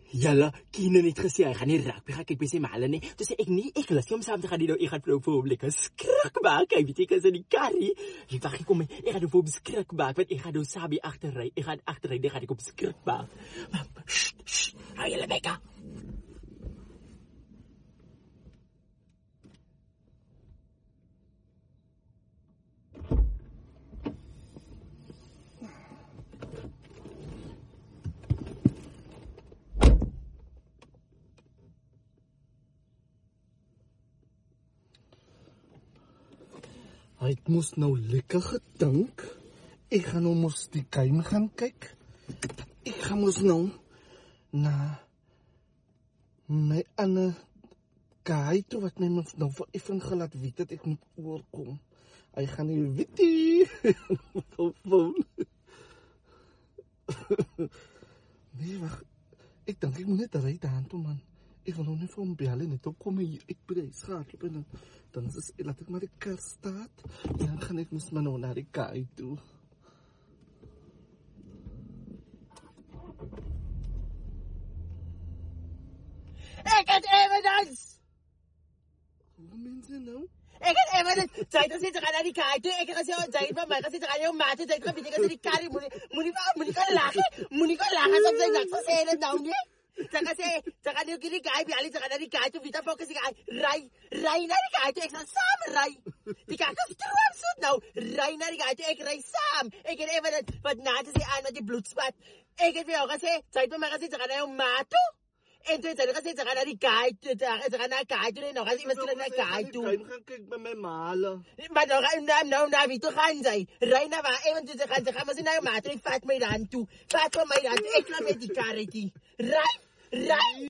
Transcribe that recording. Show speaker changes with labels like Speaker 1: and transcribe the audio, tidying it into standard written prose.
Speaker 1: Jalla, Keenan het gesê hy gaan nie rugby gaan kyk by sy maale nie. Toe sê ek nie, ek lus nie om saam te gaan nie nou. Ek gaan vir hom lekker skrik maak. Hy weet ek is in die karry. Ek wag ek kom, ek gaan vir hom skrik maak want ek gaan nou Sabi agterry. Ek gaan agterry, dan gaan ek op skrik maak. Sst, hou julle bekke.
Speaker 2: Hy het mos nou lekker gedink. Ek gaan nou mos die game gaan kyk. Ek gaan mos nou na my ander guy toe wat my nou vir even gelaat weet dat ek moet oorkom. Hy gaan nie weet nie. Nee, wacht. Ek dink ek moet net ry daan toe, man. Ek wil nou net vir hom bel en net opkom hier. Ek bly schakel en dan laat ek maar die kar staat. En dan gaan ek mos maar nou naar die kaai toe.
Speaker 1: Ek het evidence!
Speaker 2: Hoe mense nou?
Speaker 1: Ek het evidence! Sy het gesê sy gaan na die kaai toe. Ek het gesê, sy het van my gesê sy gaan jou maat toe. Sy het gebied, ek is in die karry. Moenie kan lag, moenie kan lag as op sy niks gesê het nou nie. Sy gaan sê, sy gaan nou die kaai by alles, sy gaan na die kaai toe. Wie dan fok is die kaai? Ry na die kaai toe. Ek sal saam ry. Die kaai is stroomsoet nou. Ry na die kaai toe. Ek ry saam. Ek het evidence wat na te sê aan met die bloedspat. Ek het vir jou gesê, sy het vir my gesê sy gaan na jou maat toe. En toe het sy gesê sy gaan na die kaai toe. Sy gaan na die kaai toe en nog as iemand terug na die kaai toe.
Speaker 2: Ek gaan kyk by my maale.
Speaker 1: Maar nou, wie toe gaan sy? Ry na waar, eventueel sy gaan maar sy na jou maat toe, vat my dan toe. Vat my dan toe, ek laat met die karretjie. Ry!